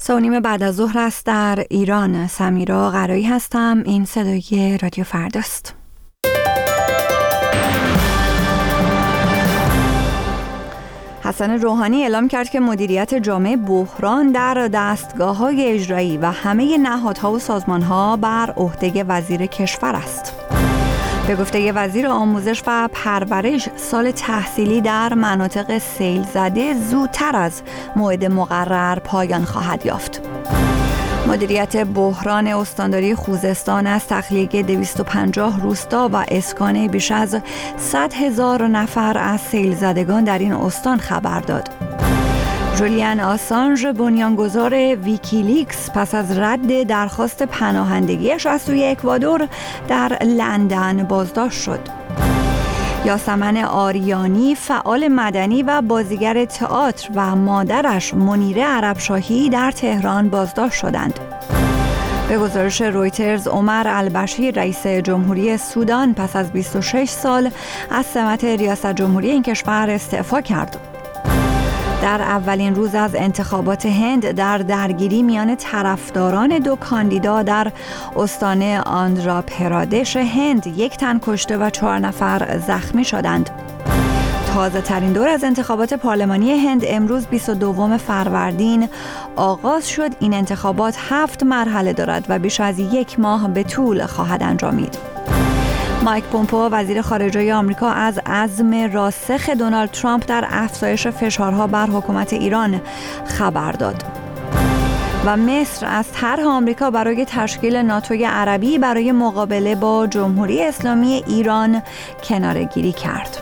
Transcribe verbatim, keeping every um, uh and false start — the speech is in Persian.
سه و نیم بعد از ظهر است در ایران. سمیرا قرایی هستم. این صدای رادیو فرداست. حسن روحانی اعلام کرد که مدیریت جامع بحران در دستگاه‌های اجرایی و همه نهادها و سازمان‌ها بر عهده وزیر کشور است. به گفته وزیر آموزش و پرورش، سال تحصیلی در مناطق سیل زده زودتر از موعد مقرر پایان خواهد یافت. مدیریت بحران استانداری خوزستان از تخلیه دویست و پنجاه روستا و اسکان بیش از صد هزار نفر از سیل زدگان در این استان خبر داد. جولیان آسانژ، بنیانگذار ویکیلیکس، پس از رد درخواست پناهندگیش از سوی اکوادور در لندن بازداشت شد. یاسمن آریانی، فعال مدنی و بازیگر تئاتر، و مادرش منیره عربشاهی در تهران بازداشت شدند. به گزارش رویترز، عمر البشیر، رئیس جمهوری سودان، پس از بیست و شش سال از سمت ریاست جمهوری این کشور استعفا کرد. در اولین روز از انتخابات هند در درگیری میان طرفداران دو کاندیدا در استان آندرا پرادش هند، یک تن کشته و چهار نفر زخمی شدند. تازه ترین دور از انتخابات پارلمانی هند امروز بیست و دوم فروردین آغاز شد. این انتخابات هفت مرحله دارد و بیش از یک ماه به طول خواهد انجامید. مایک پومپئو، وزیر خارجه آمریکا، از عزم راسخ دونالد ترامپ در افزایش فشارها بر حکومت ایران خبر داد. و مصر از طرح آمریکا برای تشکیل ناتوی عربی برای مقابله با جمهوری اسلامی ایران کناره‌گیری کرد.